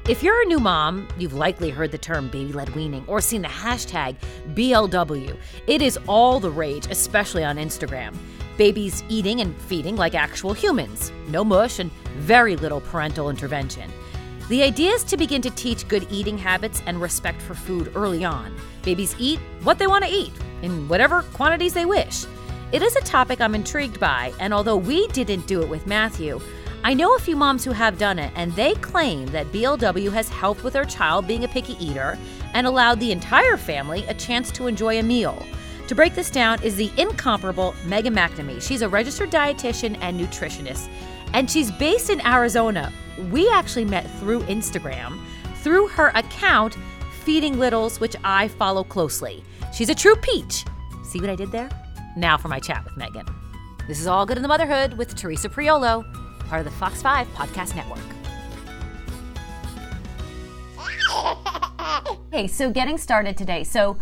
If you're a new mom, you've likely heard the term baby-led weaning or seen the hashtag BLW. It is all the rage, especially on Instagram. Babies eating and feeding like actual humans. No mush and very little parental intervention. The idea is to begin to teach good eating habits and respect for food early on. Babies eat what they want to eat, in whatever quantities they wish. It is a topic I'm intrigued by, and although we didn't do it with Matthew, I know a few moms who have done it, and they claim that BLW has helped with their child being a picky eater and allowed the entire family a chance to enjoy a meal. To break this down is the incomparable Megan McNamee. She's a registered dietitian and nutritionist, and she's based in Arizona. We actually met through Instagram, through her account, Feeding Littles, which I follow closely. She's a true peach. See what I did there? Now for my chat with Megan. This is All Good in the Motherhood with Teresa Priolo, part of the Fox 5 Podcast Network. Okay, so getting started today. So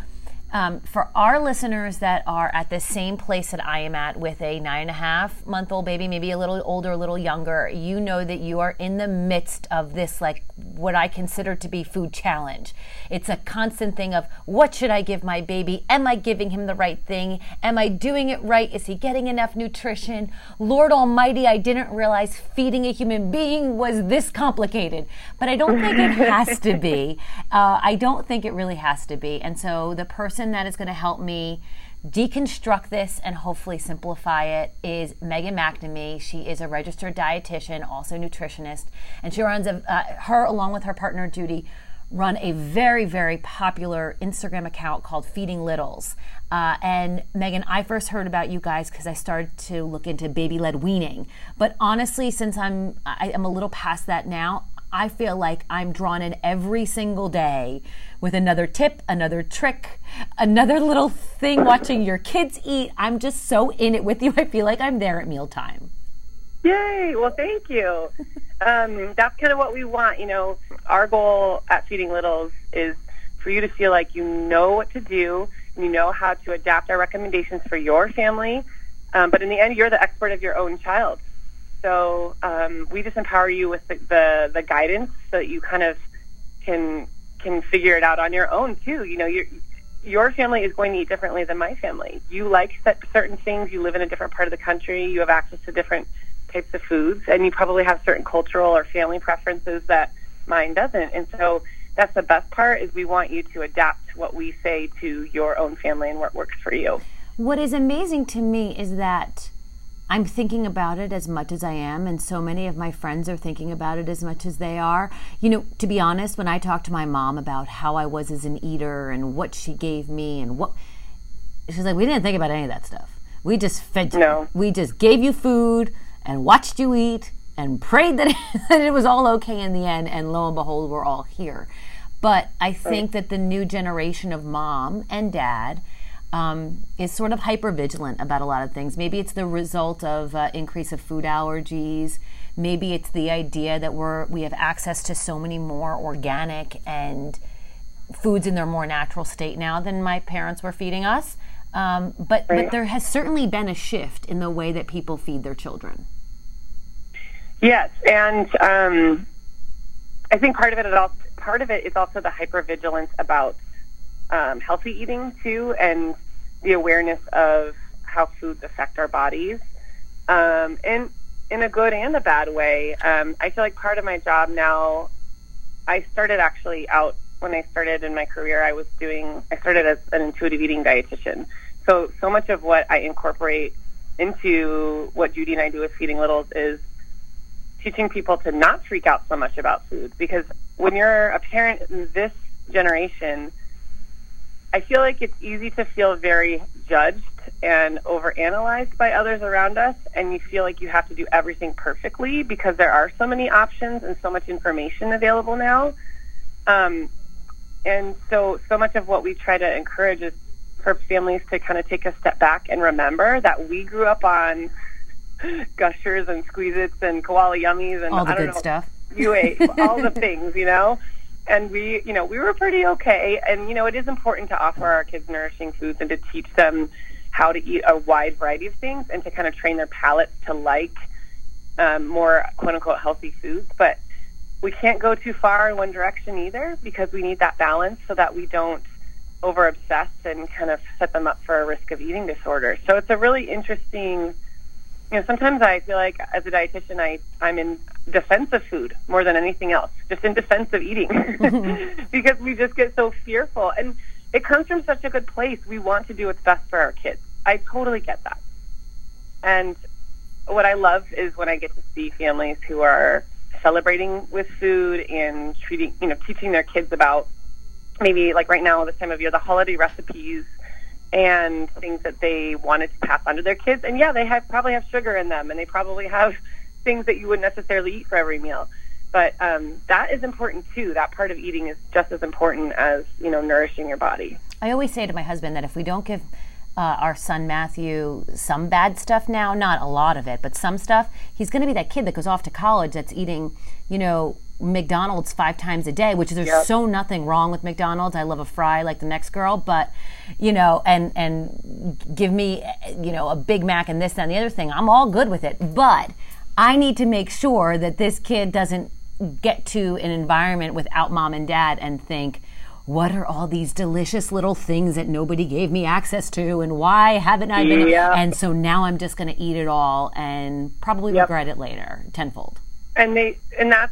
for our listeners that are at the same place that I am at with a 9.5-month-old baby, maybe a little older, a little younger, you know that you are in the midst of this, like, what I consider to be food challenge. It's a constant thing of, what should I give my baby? Am I giving him the right thing? Am I doing it right? Is he getting enough nutrition? Lord Almighty, I didn't realize feeding a human being was this complicated. But I don't think it has to be. I don't think it really has to be. And so the person that is going to help me deconstruct this and hopefully simplify it is Megan McNamee. She is a registered dietitian, also nutritionist, and she runs her along with her partner Judy run a very, very popular Instagram account called Feeding Littles. And Megan, I first heard about you guys because I started to look into baby-led weaning. But honestly, since I'm a little past that now, I feel like I'm drawn in every single day with another tip, another trick, another little thing, watching your kids eat. I'm just so in it with you. I feel like I'm there at mealtime. Yay! Well, thank you. That's kind of what we want. You know, our goal at Feeding Littles is for you to feel like you know what to do, and you know how to adapt our recommendations for your family. But in the end, you're the expert of your own child. So we just empower you with the guidance so that you kind of can figure it out on your own too. You know, your family is going to eat differently than my family. You like certain things. You live in a different part of the country. You have access to different types of foods, and you probably have certain cultural or family preferences that mine doesn't. And so that's the best part, is we want you to adapt what we say to your own family and what works for you. What is amazing to me is that I'm thinking about it as much as I am, and so many of my friends are thinking about it as much as they are. You know, to be honest, when I talked to my mom about how I was as an eater and what she gave me and what, she's like, we didn't think about any of that stuff. We just fed you. No. We just gave you food and watched you eat and prayed that it was all okay in the end, and lo and behold, we're all here. But I think that the new generation of mom and dad is sort of hyper-vigilant about a lot of things. Maybe it's the result of increase of food allergies. Maybe it's the idea that we have access to so many more organic and foods in their more natural state now than my parents were feeding us. But there has certainly been a shift in the way that people feed their children. Yes, and I think part of it is also the hypervigilance about healthy eating too, and the awareness of how foods affect our bodies, and in a good and a bad way. I feel like part of my job now, I started actually out when I started in my career. I started as an intuitive eating dietitian. So much of what I incorporate into what Judy and I do with Feeding Littles is teaching people to not freak out so much about food, because when you're a parent in this generation, I feel like it's easy to feel very judged and overanalyzed by others around us, and you feel like you have to do everything perfectly because there are so many options and so much information available now. And so much of what we try to encourage is for families to kind of take a step back and remember that we grew up on Gushers and Squeeze-Its and Koala Yummies and all the good stuff. You ate all the things, you know. And we were pretty okay. And, it is important to offer our kids nourishing foods and to teach them how to eat a wide variety of things and to kind of train their palates to like more quote-unquote healthy foods. But we can't go too far in one direction either, because we need that balance so that we don't over obsess and kind of set them up for a risk of eating disorder. So it's a really interesting, sometimes I feel like as a dietitian, I'm in defense of food more than anything else, just in defense of eating, because we just get so fearful. And it comes from such a good place. We want to do what's best for our kids. I totally get that. And what I love is when I get to see families who are celebrating with food and teaching their kids about, maybe like right now, this time of year, the holiday recipes and things that they wanted to pass on to their kids. And yeah, they probably have sugar in them, and they probably have things that you wouldn't necessarily eat for every meal. But that is important too. That part of eating is just as important as, nourishing your body. I always say to my husband that if we don't give our son Matthew some bad stuff now, not a lot of it, but some stuff, he's going to be that kid that goes off to college that's eating, McDonald's 5 times a day, which there's so nothing wrong with McDonald's. I love a fry like the next girl, but, and give me, a Big Mac and this, that, and the other thing. I'm all good with it, but I need to make sure that this kid doesn't get to an environment without mom and dad and think, what are all these delicious little things that nobody gave me access to, and why haven't I been? And so now I'm just going to eat it all and probably regret it later tenfold. And that's,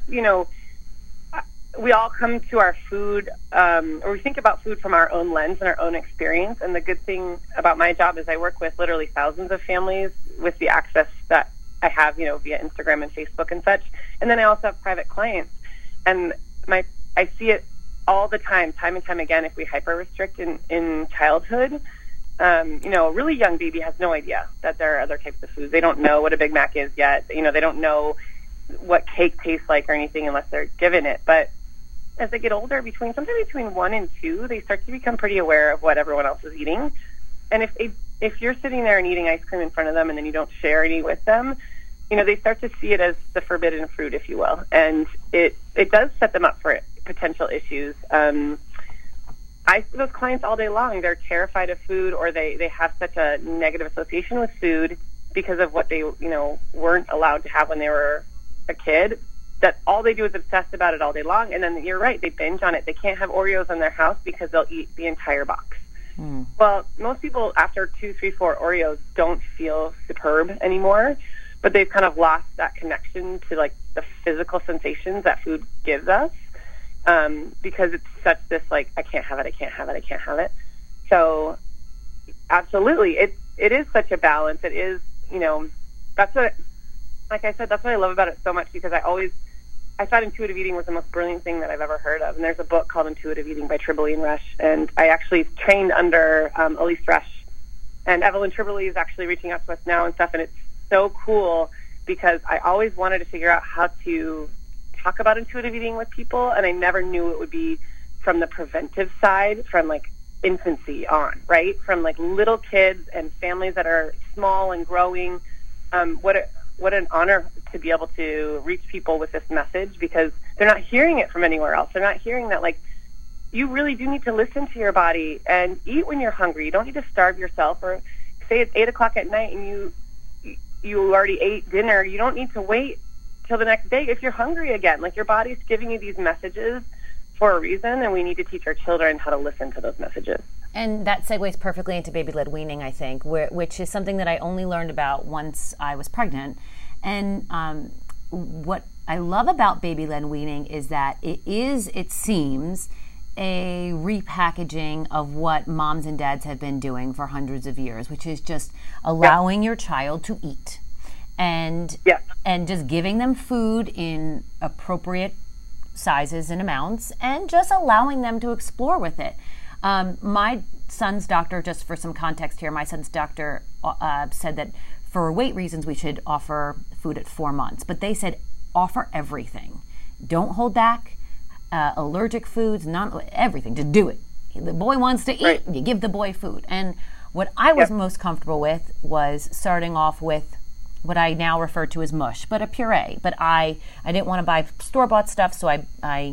we all come to our food, or we think about food from our own lens and our own experience. And the good thing about my job is I work with literally thousands of families with the access that I have, via Instagram and Facebook and such. And then I also have private clients, and I see it all the time and time again. If we hyper restrict in childhood, a really young baby has no idea that there are other types of foods. They don't know what a Big Mac is yet. They don't know what cake tastes like or anything unless they're given it. But as they get older, sometimes between 1 and 2, they start to become pretty aware of what everyone else is eating. And if you're sitting there and eating ice cream in front of them and then you don't share any with them, they start to see it as the forbidden fruit, if you will. And it does set them up for potential issues. I see those clients all day long. They're terrified of food, or they have such a negative association with food because of what they, weren't allowed to have when they were a kid, that all they do is obsess about it all day long. And then you're right, they binge on it. They can't have Oreos in their house because they'll eat the entire box. Well, most people after 2, 3, 4 Oreos don't feel superb anymore, but they've kind of lost that connection to like the physical sensations that food gives us, because it's such this like, I can't have it. So absolutely, it is such a balance. It is, that's what, like I said, that's what I love about it so much, because I thought intuitive eating was the most brilliant thing that I've ever heard of. And there's a book called Intuitive Eating by Tribole and Resch. And I actually trained under Elise Resch. And Evelyn Tribole is actually reaching out to us now and stuff. And it's so cool, because I always wanted to figure out how to talk about intuitive eating with people. And I never knew it would be from the preventive side, from like infancy on, right? From like little kids and families that are small and growing. What an honor to be able to reach people with this message, because they're not hearing it from anywhere else. They're not hearing that, like, you really do need to listen to your body and eat when you're hungry. You don't need to starve yourself, or say it's 8 o'clock at night and you already ate dinner. You don't need to wait till the next day if you're hungry again. Like, your body's giving you these messages for a reason, and we need to teach our children how to listen to those messages. And that segues perfectly into baby-led weaning, I think, which is something that I only learned about once I was pregnant. And what I love about baby-led weaning is that it seems, a repackaging of what moms and dads have been doing for hundreds of years, which is just allowing your child to eat and just giving them food in appropriate sizes and amounts, and just allowing them to explore with it. My son's doctor, just for some context here, my son's doctor said that for weight reasons we should offer food at 4 months, but they said offer everything. Don't hold back. Allergic foods, everything, just do it. The boy wants to eat, you give the boy food. And what I was most comfortable with was starting off with what I now refer to as mush, but a puree. But I didn't want to buy store-bought stuff, so I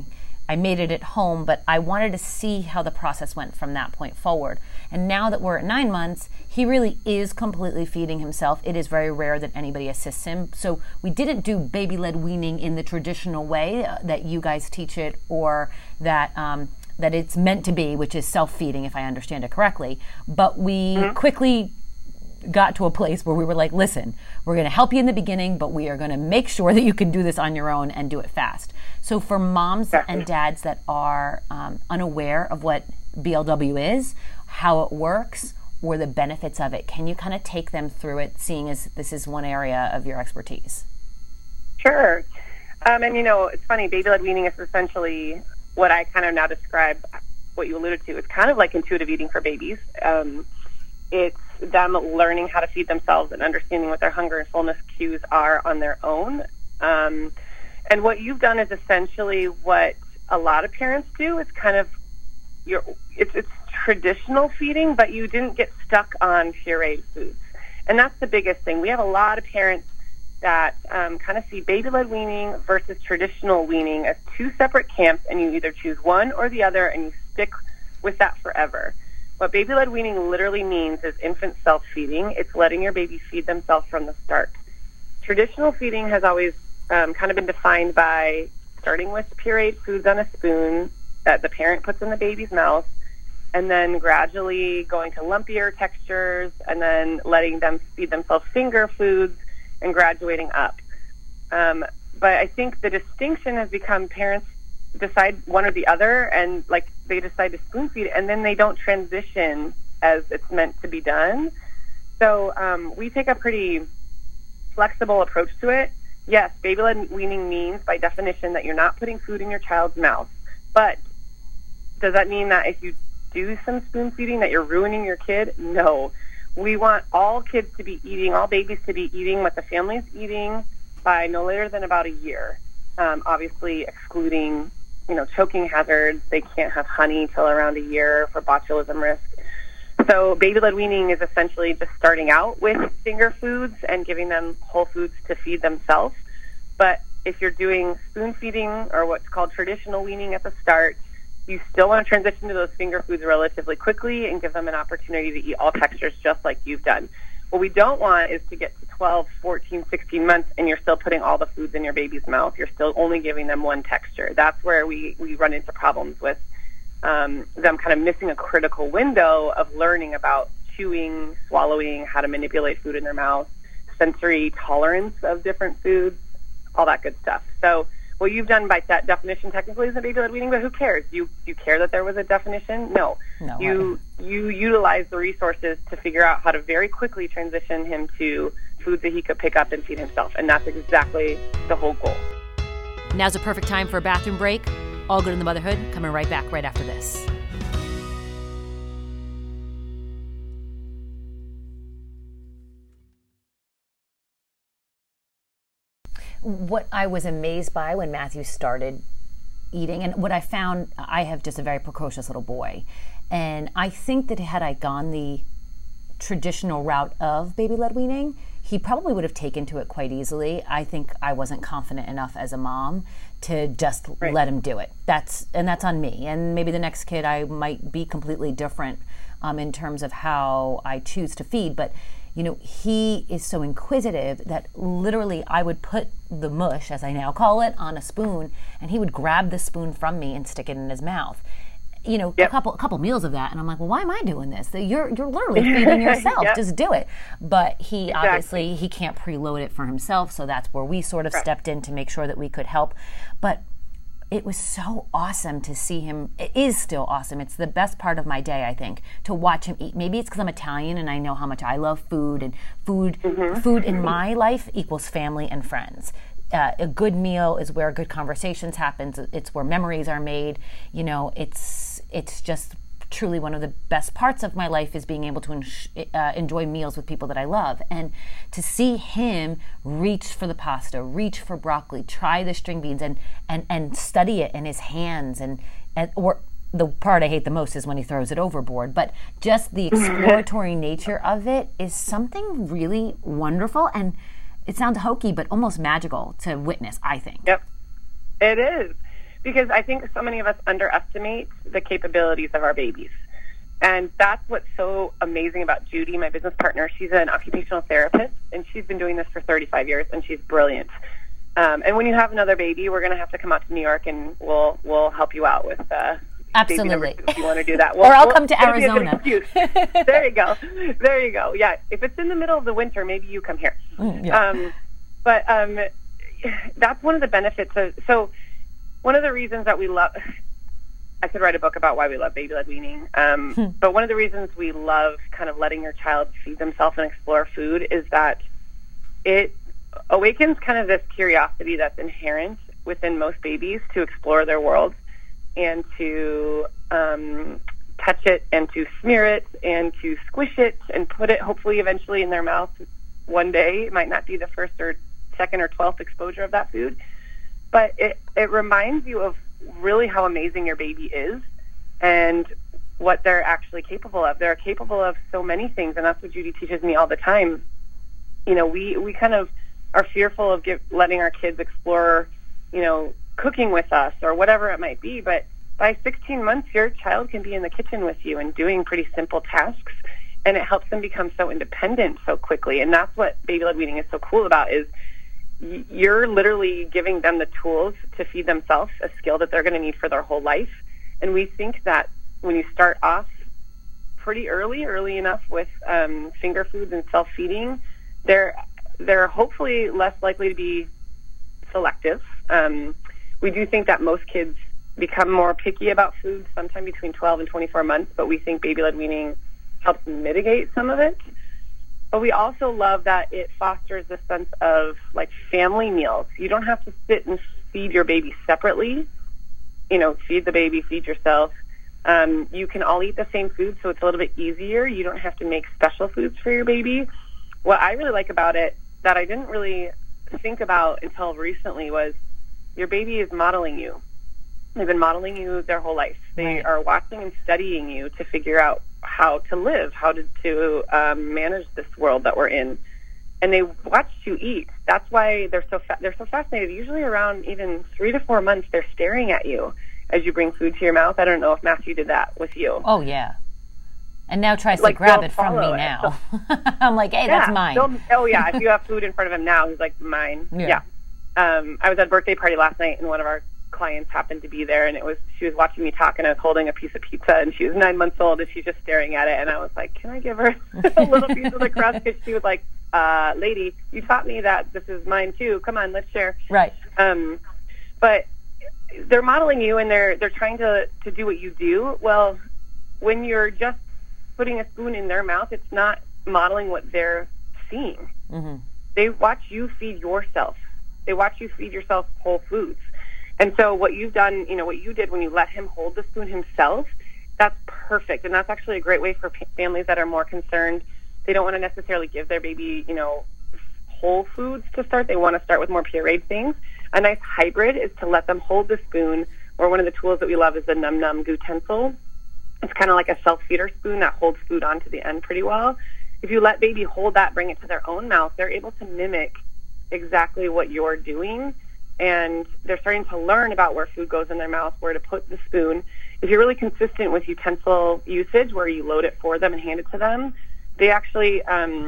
I made it at home, but I wanted to see how the process went from that point forward. And now that we're at 9 months, he really is completely feeding himself. It is very rare that anybody assists him. So we didn't do baby-led weaning in the traditional way that you guys teach it, or that that it's meant to be, which is self-feeding, if I understand it correctly. But we quickly got to a place where we were like, listen, we're going to help you in the beginning, but we are going to make sure that you can do this on your own and do it fast. So for moms and dads that are unaware of what BLW is, how it works, or the benefits of it, can you kind of take them through it, seeing as this is one area of your expertise? Sure. And, you know, it's funny, baby-led weaning is essentially what I kind of now describe, what you alluded to. It's kind of like intuitive eating for babies. It's them learning how to feed themselves and understanding what their hunger and fullness cues are on their own. And what you've done is essentially what a lot of parents do. It's kind of it's traditional feeding, but you didn't get stuck on pureed foods. And that's the biggest thing. We have a lot of parents that kind of see baby-led weaning versus traditional weaning as two separate camps, and you either choose one or the other, and you stick with that forever. What baby-led weaning literally means is infant self-feeding. It's letting your baby feed themselves from the start. Traditional feeding has always kind of been defined by starting with pureed foods on a spoon that the parent puts in the baby's mouth, and then gradually going to lumpier textures, and then letting them feed themselves finger foods and graduating up. But I think the distinction has become parents decide one or the other, and like they decide to spoon feed, and then they don't transition as it's meant to be done. So we take a pretty flexible approach to it. Yes, baby-led weaning means by definition that you're not putting food in your child's mouth. But does that mean that if you do some spoon feeding that you're ruining your kid? No. We want all kids to be eating, all babies to be eating what the family's eating by no later than about a year. Obviously excluding, choking hazards. They can't have honey till around a year for botulism risk. So baby-led weaning is essentially just starting out with finger foods and giving them whole foods to feed themselves. But if you're doing spoon feeding or what's called traditional weaning at the start, you still want to transition to those finger foods relatively quickly and give them an opportunity to eat all textures just like you've done. What we don't want is to get to 12, 14, 16 months and you're still putting all the foods in your baby's mouth. You're still only giving them one texture. That's where we run into problems with them kind of missing a critical window of learning about chewing, swallowing, how to manipulate food in their mouth, sensory tolerance of different foods, all that good stuff. So what you've done by that definition technically isn't baby-led weaning, but who cares? You care that there was a definition? No. You utilize the resources to figure out how to very quickly transition him to foods that he could pick up and feed himself, and that's exactly the whole goal. Now's a perfect time for a bathroom break. All Good in the Motherhood, coming right back right after this. What I was amazed by when Matthew started eating, and what I found, I have just a very precocious little boy, and I think that had I gone the traditional route of baby-led weaning, he probably would have taken to it quite easily. I think I wasn't confident enough as a mom to just let him do it. That's on me. And maybe the next kid I might be completely different in terms of how I choose to feed. But he is so inquisitive that literally I would put the mush, as I now call it, on a spoon, and he would grab the spoon from me and stick it in his mouth. A couple meals of that, and I'm like, well, why am I doing this? You're literally feeding yourself. Just do it. But he obviously he can't preload it for himself, so that's where we sort of stepped in to make sure that we could help. But it was so awesome to see him. It is still awesome. It's the best part of my day, I think, to watch him eat. Maybe it's because I'm Italian and I know how much I love food, and food in my life equals family and friends. A good meal is where good conversations happen. It's where memories are made. It's just truly one of the best parts of my life is being able to enjoy meals with people that I love. And to see him reach for the pasta, reach for broccoli, try the string beans, and study it in his hands, or the part I hate the most is when he throws it overboard. But just the exploratory nature of it is something really wonderful, and it sounds hokey, but almost magical to witness, I think. Yep, it is. because I think so many of us underestimate the capabilities of our babies. And that's what's so amazing about Judy, my business partner. She's an occupational therapist, and she's been doing this for 35 years, and she's brilliant. And when you have another baby, we're going to have to come out to New York, and we'll help you out with absolutely baby number 2 if you want to do that. Or I'll come to Arizona. There you go. There you go. Yeah, if it's in the middle of the winter, maybe you come here. But that's one of the benefits of. So one of the reasons that we love. I could write a book about why we love baby-led weaning. But one of the reasons we love kind of letting your child feed themselves and explore food is that it awakens kind of this curiosity that's inherent within most babies to explore their world and to touch it and to smear it and to squish it and put it hopefully eventually in their mouth one day. It might not be the first or second or 12th exposure of that food, but it reminds you of really how amazing your baby is and what they're actually capable of. They're capable of so many things, and that's what Judy teaches me all the time. You know, we kind of are fearful of letting our kids explore, you know, cooking with us or whatever it might be, but by 16 months, your child can be in the kitchen with you and doing pretty simple tasks, and it helps them become so independent so quickly. And that's what baby-led weaning is so cool about, is you're literally giving them the tools to feed themselves, a skill that they're going to need for their whole life. And we think that when you start off pretty early enough with finger foods and self-feeding, they're hopefully less likely to be selective. We do think that most kids become more picky about food sometime between 12 and 24 months, but we think baby-led weaning helps mitigate some of it. But we also love that it fosters a sense of, like, family meals. You don't have to sit and feed your baby separately. You know, feed the baby, feed yourself. You can all eat the same food, so it's a little bit easier. You don't have to make special foods for your baby. What I really like about it that I didn't really think about until recently was your baby is modeling you. They've been modeling you their whole life. They are watching and studying you to figure out how to live, how to manage this world that we're in, and they watch you eat. That's why they're so fascinated. Usually around even 3 to 4 months, they're staring at you as you bring food to your mouth. I don't know if Matthew did that with you. Oh yeah, and now tries to grab it from me now. So, I'm like, hey, that's mine. If you have food in front of him now, he's like, mine. Yeah. I was at a birthday party last night, and one of our clients happened to be there, and she was watching me talk, and I was holding a piece of pizza, and she was 9 months old, and she's just staring at it, and I was like, can I give her a little piece of the crust? Because she was like, lady, you taught me that this is mine too. Come on, let's share. Right. But they're modeling you, and they're trying to do what you do. Well, when you're just putting a spoon in their mouth, it's not modeling what they're seeing. Mm-hmm. They watch you feed yourself. They watch you feed yourself whole foods. And so what you've done, you know, what you did when you let him hold the spoon himself, that's perfect. And that's actually a great way for families that are more concerned. They don't want to necessarily give their baby, you know, whole foods to start. They want to start with more pureed things. A nice hybrid is to let them hold the spoon, or one of the tools that we love is the Num Num Gutencil. It's kind of like a self-feeder spoon that holds food onto the end pretty well. If you let baby hold that, bring it to their own mouth, they're able to mimic exactly what you're doing. And they're starting to learn about where food goes in their mouth, where to put the spoon. If you're really consistent with utensil usage, where you load it for them and hand it to them, they actually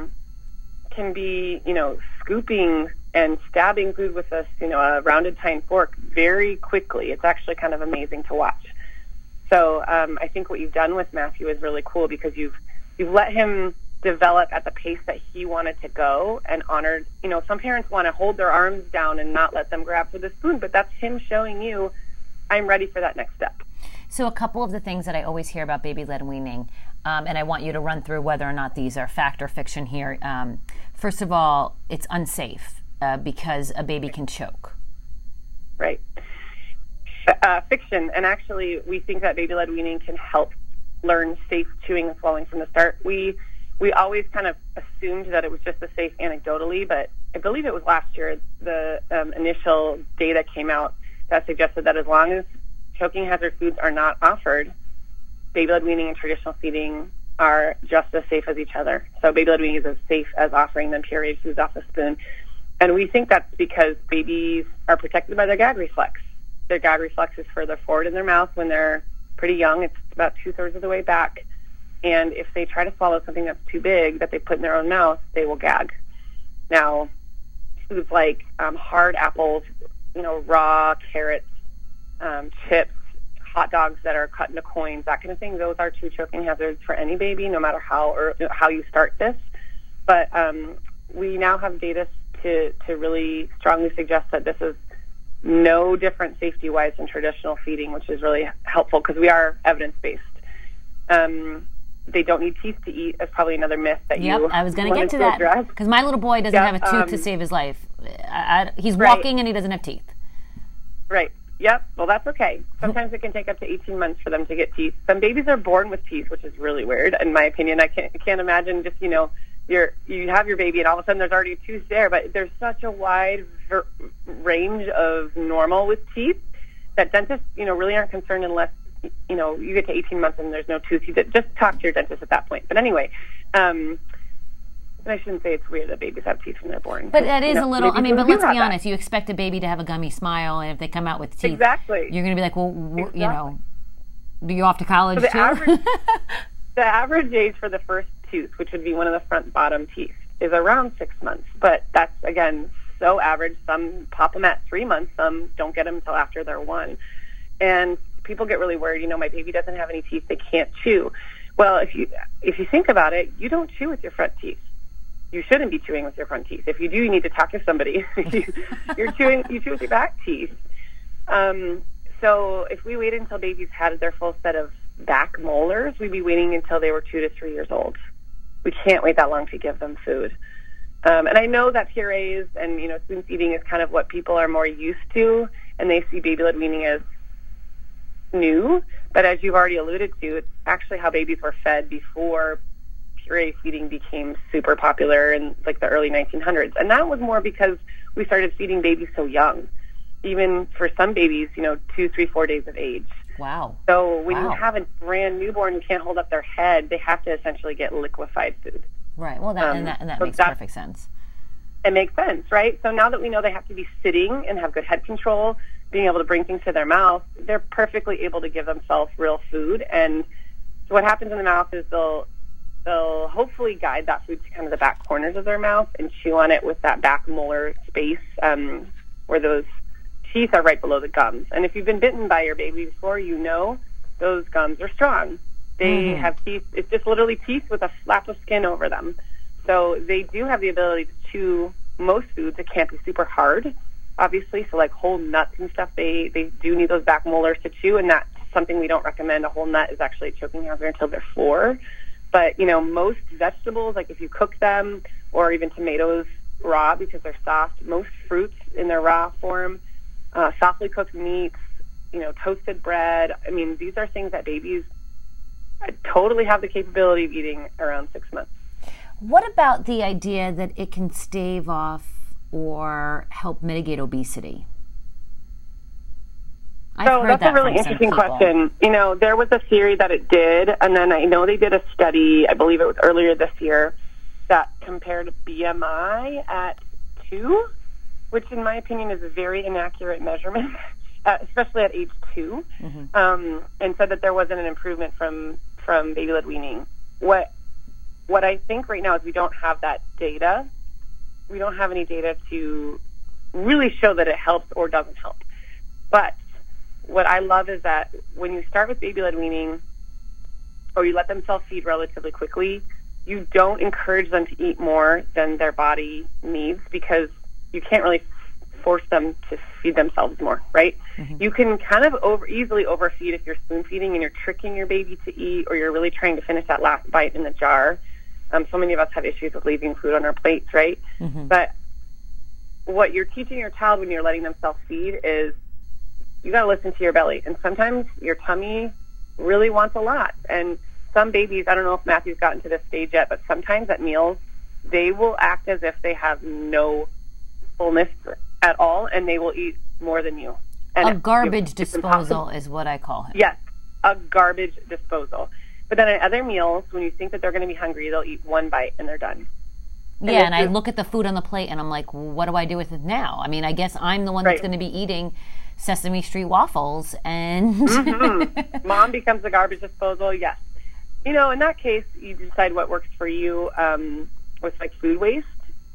can be, you know, scooping and stabbing food with a rounded tine fork very quickly. It's actually kind of amazing to watch. So I think what you've done with Matthew is really cool, because you've let him develop at the pace that he wanted to go, and honored, you know, some parents want to hold their arms down and not let them grab for the spoon, but that's him showing you, I'm ready for that next step. So a couple of the things that I always hear about baby-led weaning, and I want you to run through whether or not these are fact or fiction here. First of all, it's unsafe because a baby can choke. Right. Fiction, and actually we think that baby-led weaning can help learn safe chewing and swallowing from the start. We always kind of assumed that it was just a safe anecdotally, but I believe it was last year the initial data came out that suggested that as long as choking hazard foods are not offered, baby-led weaning and traditional feeding are just as safe as each other. So baby-led weaning is as safe as offering them pureed foods off the spoon. And we think that's because babies are protected by their gag reflex. their gag reflex is further forward in their mouth when they're pretty young. It's about 2/3 of the way back. And if they try to swallow something that's too big that they put in their own mouth, they will gag. Now, foods like hard apples, raw carrots, chips, hot dogs that are cut into coins, that kind of thing, those are true choking hazards for any baby, no matter how you start this. But we now have data to really strongly suggest that this is no different safety-wise than traditional feeding, which is really helpful because we are evidence-based. They don't need teeth to eat is probably another myth that I was going to get to that because my little boy doesn't have a tooth to save his life. He's walking and he doesn't have teeth. Right. Yep. Well, that's okay. Sometimes it can take up to 18 months for them to get teeth. Some babies are born with teeth, which is really weird, in my opinion. I can't imagine just, you have your baby and all of a sudden there's already a tooth there, but there's such a wide range of normal with teeth that dentists, really aren't concerned unless, you get to 18 months and there's no tooth. You just talk to your dentist at that point. But anyway, and I shouldn't say it's weird that babies have teeth when they're born. But that is a little, but let's be honest. You expect a baby to have a gummy smile, and if they come out with teeth, exactly, you're going to be like, well, do you off to college so too? The average age for the first tooth, which would be one of the front bottom teeth, is around 6 months. But that's, again, so average. Some pop them at 3 months. Some don't get them until after they're 1. And people get really worried, my baby doesn't have any teeth, they can't chew. Well, if you think about it, you don't chew with your front teeth. You shouldn't be chewing with your front teeth. If you do, you need to talk to somebody. You chew with your back teeth. So if we waited until babies had their full set of back molars, we'd be waiting until they were 2 to 3 years old. We can't wait that long to give them food. And I know that purees and, spoon feeding is kind of what people are more used to, and they see baby-led weaning as new. But as you've already alluded to, it's actually how babies were fed before puree feeding became super popular in the early 1900s. And that was more because we started feeding babies so young. Even for some babies, 2, 3, 4 days of age. Wow. So when you have a brand newborn who can't hold up their head, they have to essentially get liquefied food. Right. Well, that makes perfect sense. It makes sense, right? So now that we know they have to be sitting and have good head control, being able to bring things to their mouth, they're perfectly able to give themselves real food. And so what happens in the mouth is they'll hopefully guide that food to kind of the back corners of their mouth and chew on it with that back molar space where those teeth are right below the gums. And if you've been bitten by your baby before, those gums are strong. They have teeth. It's just literally teeth with a flap of skin over them. So they do have the ability to chew most foods. It can't be super hard, obviously. So like whole nuts and stuff, they do need those back molars to chew, and that's something we don't recommend. A whole nut is actually a choking hazard until they're 4. But, most vegetables, like if you cook them, or even tomatoes raw because they're soft, most fruits in their raw form, softly cooked meats, toasted bread. I mean, these are things that babies totally have the capability of eating around 6 months. What about the idea that it can stave off or help mitigate obesity? So that's a really interesting question. There was a theory that it did, and then I know they did a study, I believe it was earlier this year, that compared BMI at 2, which in my opinion is a very inaccurate measurement, especially at age 2, and said that there wasn't an improvement from baby-led weaning. What I think right now is we don't have that data. We don't have any data to really show that it helps or doesn't help. But what I love is that when you start with baby-led weaning, or you let them self-feed relatively quickly, you don't encourage them to eat more than their body needs, because you can't really force them to feed themselves more, right? You can kind of easily overfeed if you're spoon feeding and you're tricking your baby to eat, or you're really trying to finish that last bite in the jar. So many of us have issues with leaving food on our plates, right? But what you're teaching your child when you're letting them self-feed is you got to listen to your belly. And sometimes your tummy really wants a lot. And some babies, I don't know if Matthew's gotten to this stage yet, but sometimes at meals, they will act as if they have no fullness at all, and they will eat more than you. And a garbage disposal is what I call him. Yes, a garbage disposal. But then at other meals, when you think that they're going to be hungry, they'll eat one bite and they're done. And I look at the food on the plate and I'm like, well, what do I do with it now? I mean, I guess I'm the one that's going to be eating Sesame Street waffles, and Mom becomes the garbage disposal. Yes. In that case, you decide what works for you with like food waste.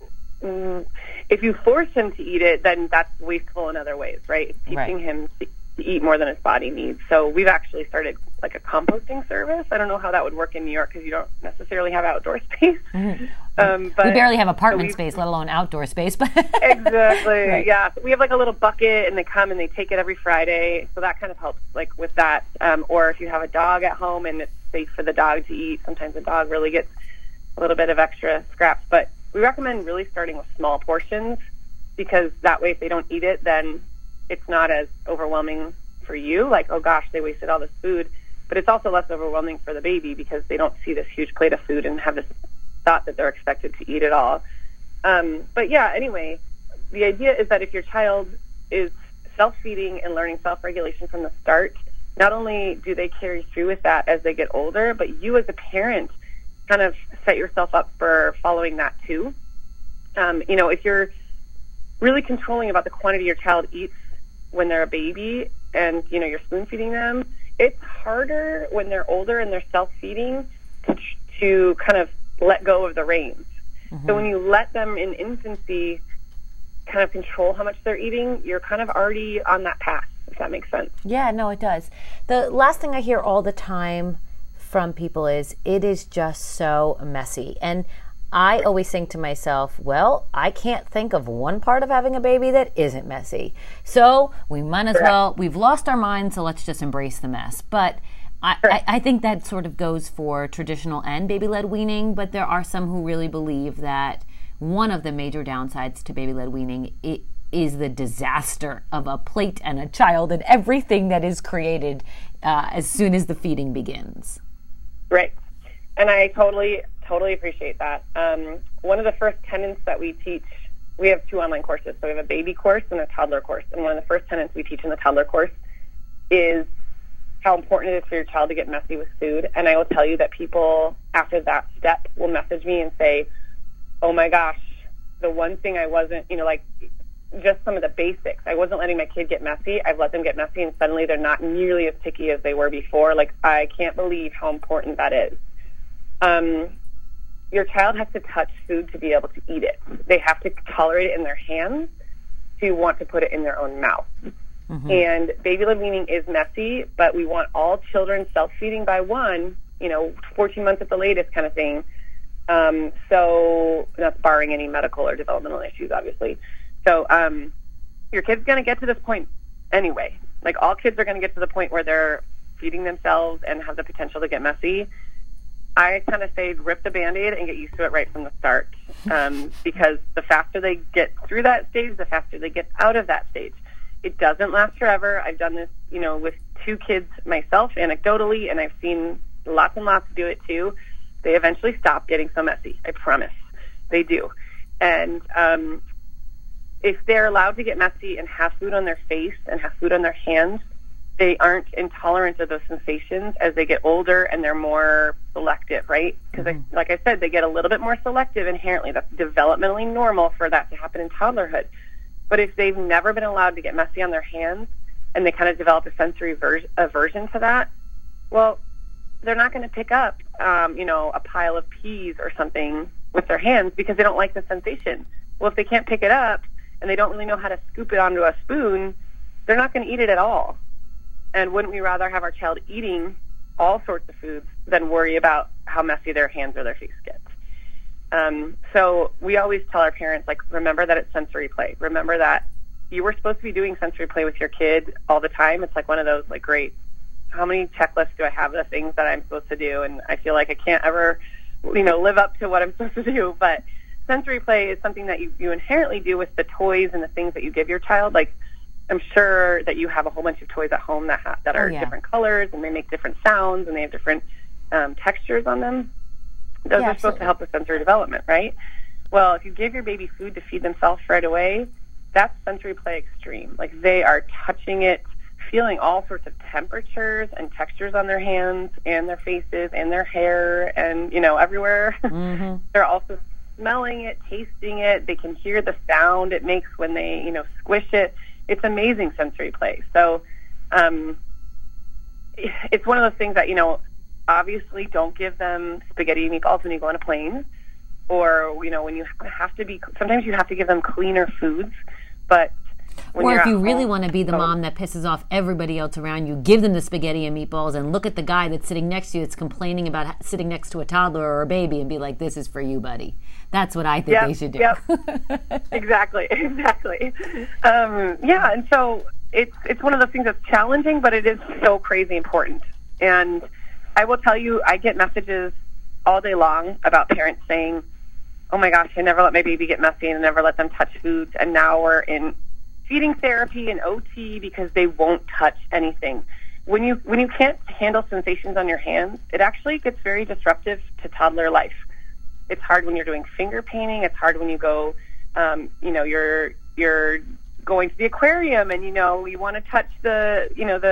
If you force him to eat it, then that's wasteful in other ways, right? It's teaching him to eat more than his body needs. So we've actually started like a composting service. I don't know how that would work in New York because you don't necessarily have outdoor space. But we barely have apartment space, let alone outdoor space. But exactly, right. Yeah. So we have like a little bucket, and they come and they take it every Friday. So that kind of helps, like with that. Or if you have a dog at home and it's safe for the dog to eat, sometimes the dog really gets a little bit of extra scraps. But we recommend really starting with small portions because that way, if they don't eat it, then it's not as overwhelming for you. Like, oh gosh, they wasted all this food. But it's also less overwhelming for the baby because they don't see this huge plate of food and have this thought that they're expected to eat it all. But yeah, anyway, the idea is that if your child is self-feeding and learning self-regulation from the start, not only do they carry through with that as they get older, but you as a parent kind of set yourself up for following that too. If you're really controlling about the quantity your child eats when they're a baby and, you're spoon feeding them, it's harder when they're older and they're self-feeding to kind of let go of the reins. So when you let them in infancy kind of control how much they're eating, you're kind of already on that path, if that makes sense. Yeah, no, it does. The last thing I hear all the time from people is it is just so messy. And I always think to myself, well, I can't think of one part of having a baby that isn't messy. So we might as well, we've lost our minds, so let's just embrace the mess. But I think that sort of goes for traditional and baby-led weaning, but there are some who really believe that one of the major downsides to baby-led weaning is the disaster of a plate and a child and everything that is created as soon as the feeding begins. Right. And I totally appreciate that. One of the first tenets that we teach, we have 2 online courses. So we have a baby course and a toddler course. And one of the first tenets we teach in the toddler course is how important it is for your child to get messy with food. And I will tell you that people after that step will message me and say, oh my gosh, the one thing I wasn't, just some of the basics. I wasn't letting my kid get messy. I've let them get messy, and suddenly they're not nearly as picky as they were before. Like, I can't believe how important that is. Your child has to touch food to be able to eat it. They have to tolerate it in their hands to want to put it in their own mouth. And baby-led weaning is messy, but we want all children self-feeding by 14 months at the latest kind of thing. So that's barring any medical or developmental issues, obviously. So your kid's going to get to this point anyway. Like, all kids are going to get to the point where they're feeding themselves and have the potential to get messy. I kind of say rip the Band-Aid and get used to it right from the start, because the faster they get through that stage, the faster they get out of that stage. It doesn't last forever. I've done this, with 2 kids myself anecdotally, and I've seen lots and lots do it too. They eventually stop getting so messy. I promise. They do. And if they're allowed to get messy and have food on their face and have food on their hands, they aren't intolerant of those sensations as they get older and they're more selective, right? Because, like I said, they get a little bit more selective inherently. That's developmentally normal for that to happen in toddlerhood. But if they've never been allowed to get messy on their hands and they kind of develop a sensory aversion to that, well, they're not going to pick up, a pile of peas or something with their hands because they don't like the sensation. Well, if they can't pick it up and they don't really know how to scoop it onto a spoon, they're not going to eat it at all. And wouldn't we rather have our child eating all sorts of foods than worry about how messy their hands or their face gets? So we always tell our parents, remember that it's sensory play. Remember that you were supposed to be doing sensory play with your kid all the time. It's like one of those, great, how many checklists do I have of things that I'm supposed to do? And I feel like I can't ever, live up to what I'm supposed to do. But sensory play is something that you inherently do with the toys and the things that you give your child. I'm sure that you have a whole bunch of toys at home that are different colors, and they make different sounds, and they have different textures on them. Those are supposed to help with sensory development, right? Well, if you give your baby food to feed themselves right away, that's sensory play extreme. They are touching it, feeling all sorts of temperatures and textures on their hands and their faces and their hair and, everywhere. They're also smelling it, tasting it. They can hear the sound it makes when they, squish it. It's amazing sensory play. So it's one of those things that, obviously don't give them spaghetti and meatballs when you go on a plane, or, when you sometimes you have to give them cleaner foods, but or if you really want to be the mom that pisses off everybody else around you, give them the spaghetti and meatballs and look at the guy that's sitting next to you that's complaining about sitting next to a toddler or a baby and be like, this is for you, buddy. That's what I think they should do. Yep. Exactly. Yeah, and so it's one of those things that's challenging, but it is so crazy important. And I will tell you, I get messages all day long about parents saying, oh my gosh, I never let my baby get messy and I never let them touch foods, and now we're in feeding therapy and OT because they won't touch anything. When you can't handle sensations on your hands, it actually gets very disruptive to toddler life. It's hard when you're doing finger painting. It's hard when you go, you're going to the aquarium and you want to touch the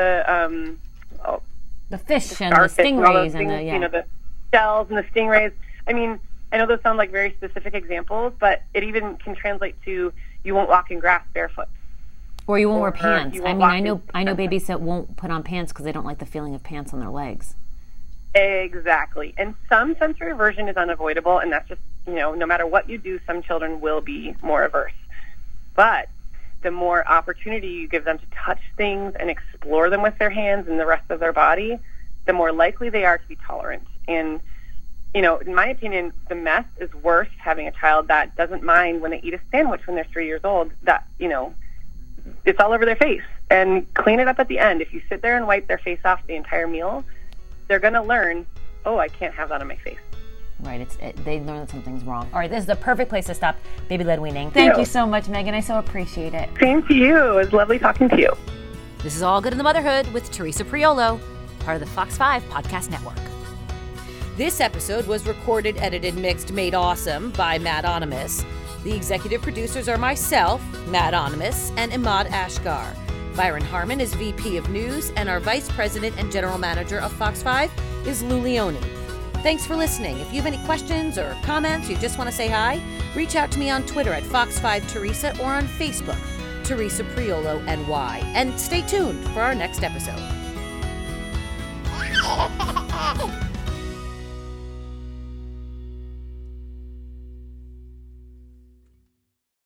fish and the stingrays and the shells and the stingrays. I mean, I know those sound like very specific examples, but it even can translate to you won't walk in grass barefoot. Or you won't wear pants. I mean, I know babies that won't put on pants because they don't like the feeling of pants on their legs. Exactly. And some sensory aversion is unavoidable, and that's just, no matter what you do, some children will be more averse. But the more opportunity you give them to touch things and explore them with their hands and the rest of their body, the more likely they are to be tolerant. And, in my opinion, the mess is worse having a child that doesn't mind when they eat a sandwich when they're 3 years old, that, it's all over their face, and clean it up at the end. If you sit there and wipe their face off the entire meal, they're going to learn, oh, I can't have that on my face. Right. They learn that something's wrong. All right, this is the perfect place to stop baby-led weaning. Thank you so much, Megan. I so appreciate it. Same to you. It was lovely talking to you. This is All Good in the Motherhood with Teresa Priolo, part of the Fox 5 Podcast Network. This episode was recorded, edited, mixed, made awesome by Matt Onimus. The executive producers are myself, Matt Onimus, and Imad Ashgar. Byron Harmon is VP of News, and our Vice President and General Manager of Fox 5 is Lou Leone. Thanks for listening. If you have any questions or comments, you just want to say hi, reach out to me on Twitter at Fox5Teresa or on Facebook, Teresa Priolo NY. And stay tuned for our next episode.